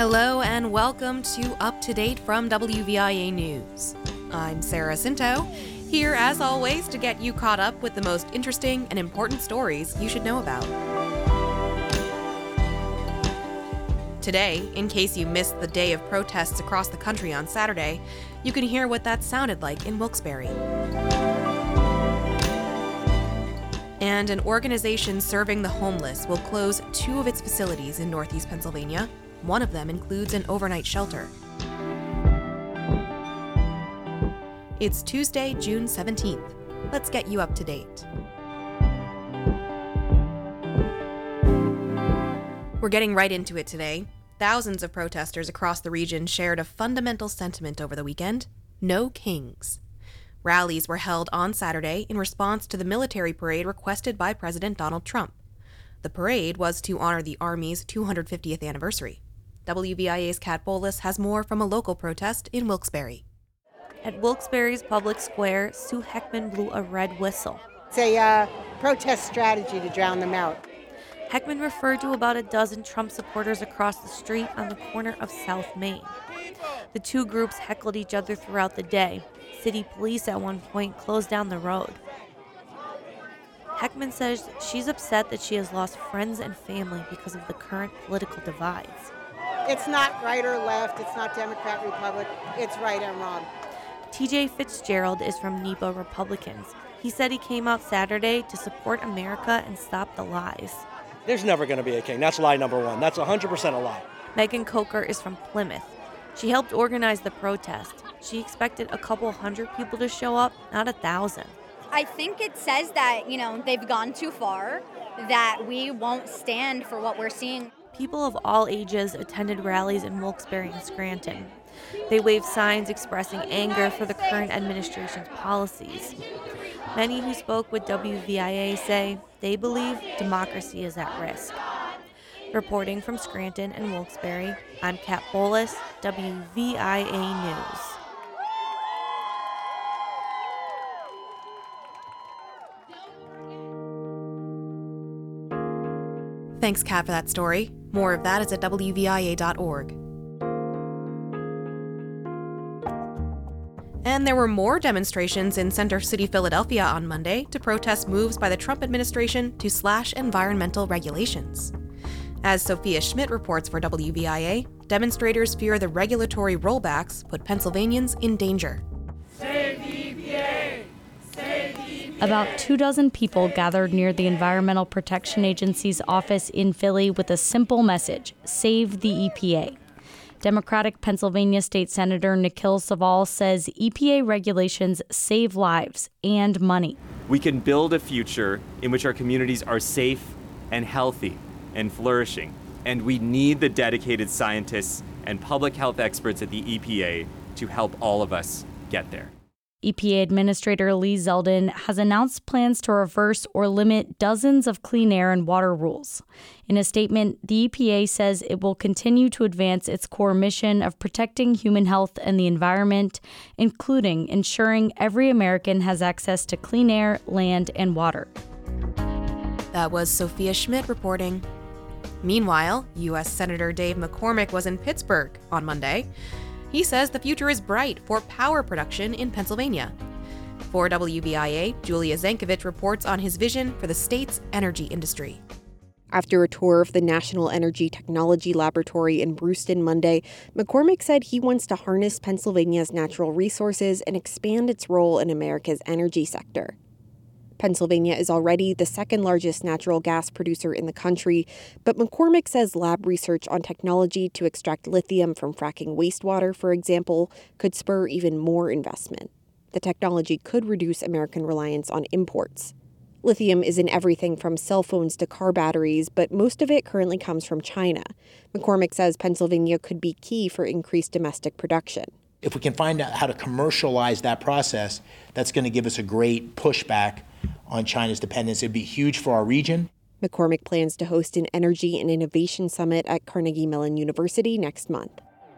Hello and welcome to Up to Date from WVIA News. I'm Sarah Cinto, here as always to get you caught up with the most interesting and important stories you should know about. Today, in case you missed the day of protests across the country on Saturday, you can hear what that sounded like in Wilkes-Barre. And an organization serving the homeless will close 2 of its facilities in Northeast Pennsylvania. One of them includes an overnight shelter. It's Tuesday, June 17th. Let's get you up to date. We're getting right into it today. Thousands of protesters across the region shared a fundamental sentiment over the weekend: no kings. Rallies were held on Saturday in response to the military parade requested by President Donald Trump. The parade was to honor the Army's 250th anniversary. WVIA's Kat Bowles has more from a local protest in Wilkes-Barre. At Wilkes-Barre's public square, Sue Heckman blew a red whistle. It's a protest strategy to drown them out. Heckman referred to about a dozen Trump supporters across the street on the corner of South Main. The two groups heckled each other throughout the day. City police at one point closed down the road. Heckman says she's upset that she has lost friends and family because of the current political divides. It's not right or left, it's not Democrat, Republic, it's right and wrong. TJ Fitzgerald is from NEPA Republicans. He said he came out Saturday to support America and stop the lies. There's never going to be a king. That's lie number one. That's 100% a lie. Megan Coker is from Plymouth. She helped organize the protest. She expected a couple hundred people to show up, not 1,000. I think it says that, they've gone too far, that we won't stand for what we're seeing. People of all ages attended rallies in Wilkes-Barre and Scranton. They waved signs expressing anger for the current administration's policies. Many who spoke with WVIA say they believe democracy is at risk. Reporting from Scranton and Wilkes-Barre, I'm Kat Bowles, WVIA News. Thanks, Kat, for that story. More of that is at WVIA.org. And there were more demonstrations in Center City, Philadelphia on Monday to protest moves by the Trump administration to slash environmental regulations. As Sophia Schmidt reports for WVIA, demonstrators fear the regulatory rollbacks put Pennsylvanians in danger. Save the EPA! Save the EPA! About 24 people gathered near the Environmental Protection Agency's office in Philly with a simple message: save the EPA. Democratic Pennsylvania State Senator Nikhil Saval says EPA regulations save lives and money. We can build a future in which our communities are safe and healthy and flourishing. And we need the dedicated scientists and public health experts at the EPA to help all of us get there. EPA Administrator Lee Zeldin has announced plans to reverse or limit dozens of clean air and water rules. In a statement, the EPA says it will continue to advance its core mission of protecting human health and the environment, including ensuring every American has access to clean air, land, and water. That was Sophia Schmidt reporting. Meanwhile, U.S. Senator Dave McCormick was in Pittsburgh on Monday. He says the future is bright for power production in Pennsylvania. For WVIA, Julia Zankovich reports on his vision for the state's energy industry. After a tour of the National Energy Technology Laboratory in Brewston Monday, McCormick said he wants to harness Pennsylvania's natural resources and expand its role in America's energy sector. Pennsylvania is already the second largest natural gas producer in the country, but McCormick says lab research on technology to extract lithium from fracking wastewater, for example, could spur even more investment. The technology could reduce American reliance on imports. Lithium is in everything from cell phones to car batteries, but most of it currently comes from China. McCormick says Pennsylvania could be key for increased domestic production. If we can find out how to commercialize that process, that's going to give us a great pushback on China's dependence. It'd be huge for our region. McCormick plans to host an Energy and Innovation Summit at Carnegie Mellon University next month.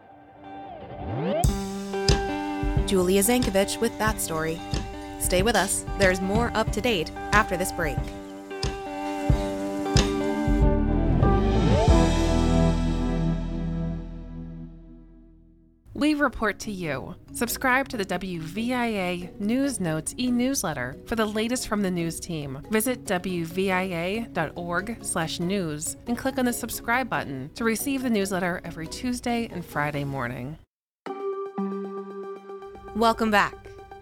Julia Zankovich with that story. Stay with us. There's more up to date after this break. We report to you. Subscribe to the WVIA News Notes e-newsletter for the latest from the news team. Visit wvia.org/news and click on the subscribe button to receive the newsletter every Tuesday and Friday morning. Welcome back.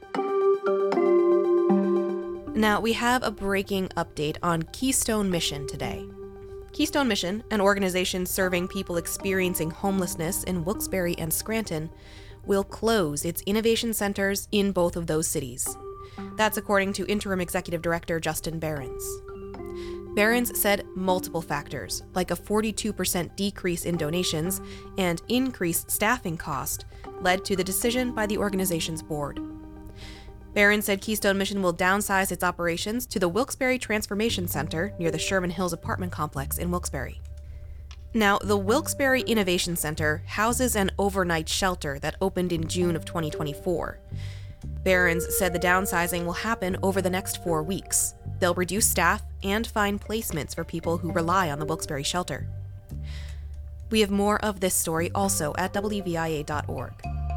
Now, we have a breaking update on Keystone Mission today. Keystone Mission, an organization serving people experiencing homelessness in Wilkes-Barre and Scranton, will close its innovation centers in both of those cities. That's according to Interim Executive Director Justin Behrens. Behrens said multiple factors, like a 42% decrease in donations and increased staffing cost, led to the decision by the organization's board. Behrens said Keystone Mission will downsize its operations to the Wilkes-Barre Transformation Center near the Sherman Hills apartment complex in Wilkes-Barre. Now, the Wilkes-Barre Innovation Center houses an overnight shelter that opened in June of 2024. Behrens said the downsizing will happen over the next 4 weeks. They'll reduce staff and find placements for people who rely on the Wilkes-Barre shelter. We have more of this story also at WVIA.org.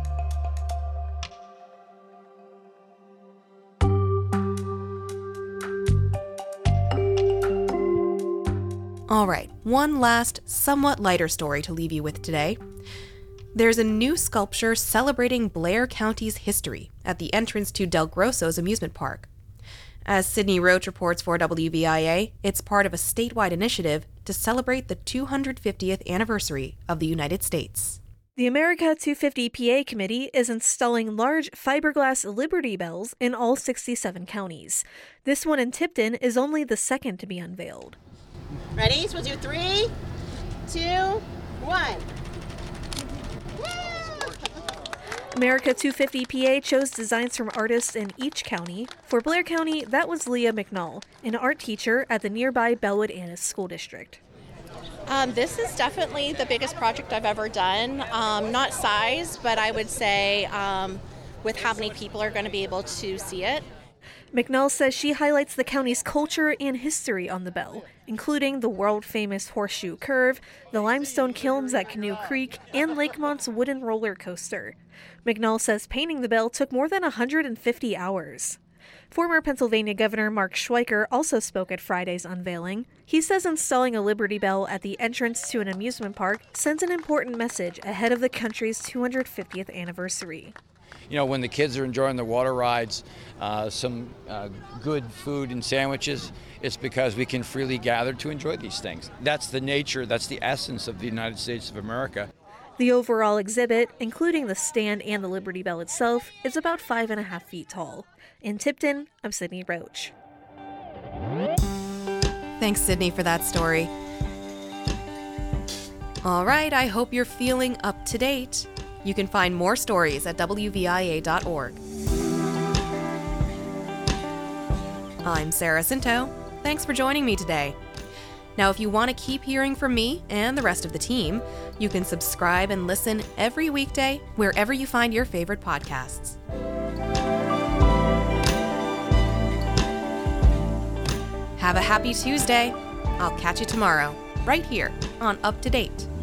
All right, one last, somewhat lighter story to leave you with today. There's a new sculpture celebrating Blair County's history at the entrance to Del Grosso's amusement park. As Sydney Roach reports for WVIA, it's part of a statewide initiative to celebrate the 250th anniversary of the United States. The America 250 PA Committee is installing large fiberglass Liberty Bells in all 67 counties. This one in Tipton is only the second to be unveiled. Ready? So we'll do 3, 2, 1. America 250 PA chose designs from artists in each county. For Blair County, that was Leah McNull, an art teacher at the nearby Bellwood Annis School District. This is definitely the biggest project I've ever done. Not size, but I would say with how many people are going to be able to see it. McNull says she highlights the county's culture and history on the bell, including the world-famous Horseshoe Curve, the limestone kilns at Canoe Creek, and Lakemont's wooden roller coaster. McNull says painting the bell took more than 150 hours. Former Pennsylvania Governor Mark Schweiker also spoke at Friday's unveiling. He says installing a Liberty Bell at the entrance to an amusement park sends an important message ahead of the country's 250th anniversary. You know, when the kids are enjoying the water rides, some good food and sandwiches, it's because we can freely gather to enjoy these things. That's the nature, that's the essence of the United States of America. The overall exhibit, including the stand and the Liberty Bell itself, is about 5.5 feet tall. In Tipton, I'm Sydney Roach. Thanks, Sydney, for that story. All right, I hope you're feeling up to date. You can find more stories at WVIA.org. I'm Sarah Cinto. Thanks for joining me today. Now, if you want to keep hearing from me and the rest of the team, you can subscribe and listen every weekday wherever you find your favorite podcasts. Have a happy Tuesday. I'll catch you tomorrow, right here on Up to Date.